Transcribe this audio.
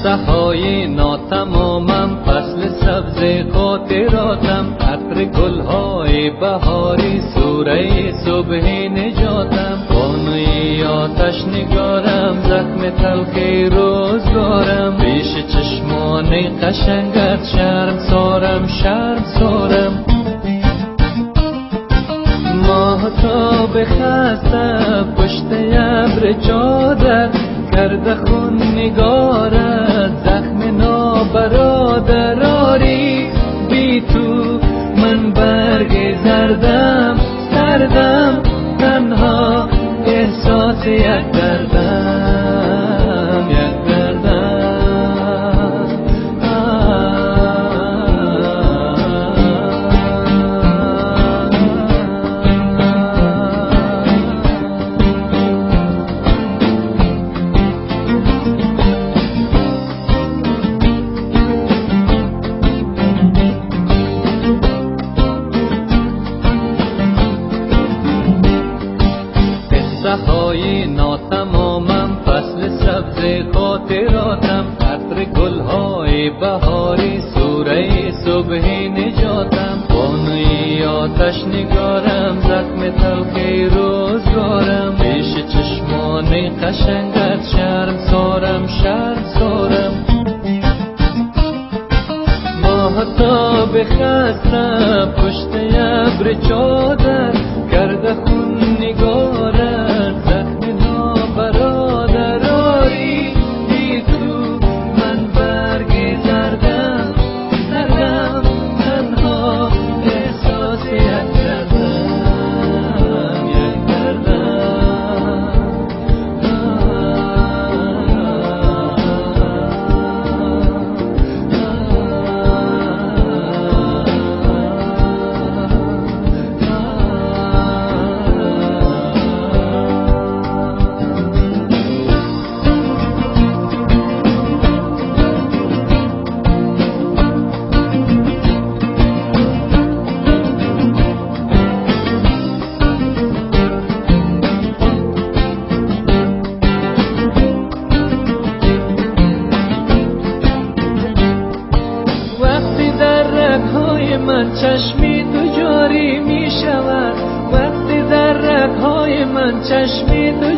قصه های ناتمامم، فصل سبز خاطراتم، عطر گلهای بهاری، سوره صبح نجاتم، بانوی آتش نگارم، زخم تلخ روزگارم، پیش چشمان قشنگت شرم سارم. ماهتاب خسته پشت ابر چادر، کرده خون نگارت زخم نابرادراری. بی تو من برگ زردم، سردم تنها احساس یک دردم. های ناتمامم، فصل سبز خاطراتم، عطر گلهای بهاری، سوره صبح نجاتم، بانوی آتش نگارم، زخم تلخ روزگارم، پیش چشمان قشنگت شرم سارم. ماهتاب خسته پشت ابر چادر، کرده خون نگارت زخم نابرادراری. بی تو من برگ زردم، تنها احساس یک دردم. من چشمی تو جاری می شود، وقتی در رگ‌های من چشمی تو